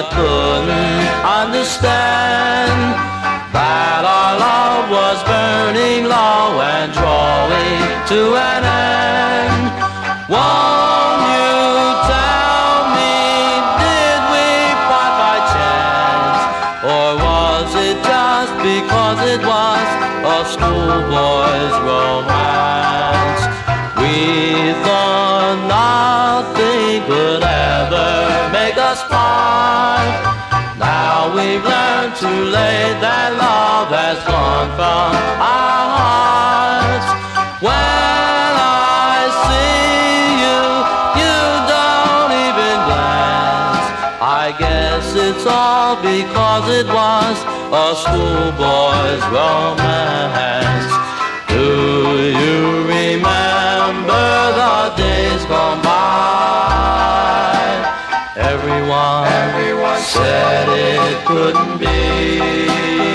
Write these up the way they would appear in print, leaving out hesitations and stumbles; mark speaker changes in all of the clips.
Speaker 1: but couldn't understand that our love was burning low and drawing to an end. Won't you tell me, did we part by chance, or was it just because it was a schoolboy's romance? We thought nothing could ever make us part. Now we've learned too late that love has gone from our hearts. When I see you, you don't even glance. I guess it's all because it was a schoolboy's romance. Do you remember the days gone by? Everyone said it couldn't be.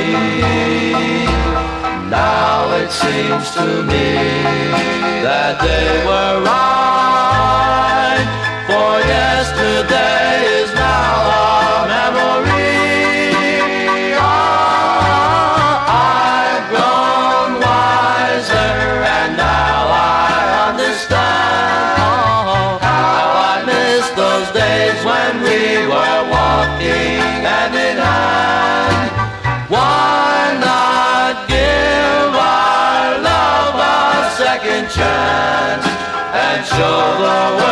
Speaker 1: Now it seems to me that they were right, for yesterday is now a memory. I've grown wiser and now I understand how I miss those days when we were walking hand in hand. Why not give our love a second chance and show the world